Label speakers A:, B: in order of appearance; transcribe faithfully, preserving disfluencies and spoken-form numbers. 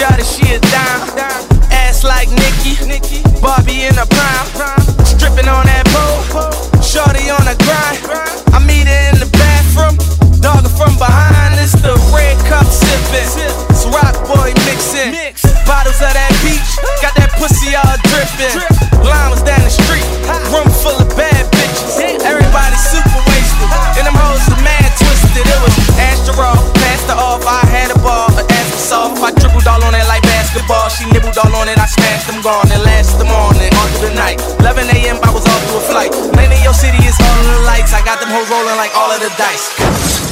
A: Shawty, she a dime. Ass like Nicki, Barbie in a prime. Stripping on that pole, shorty on the grind. I meet her in the bathroom, dog her from behind. It's the red cup sipping, it's rock boy mixing. Bottles of that beach, got that pussy all dripping. Llamas down the street, room full of bad bitches. Everybody super wasted, and them hoes are mad twisted. It was Astro, passed her off, I had a ball, her ass was soft. I dribbled all on it like basketball. She nibbled all on it, I smashed them gone. It lasted the morning, all through the night. eleven a m I was off to a flight. Lane in your city is all of the lights. I got them hoes rolling like all of the dice.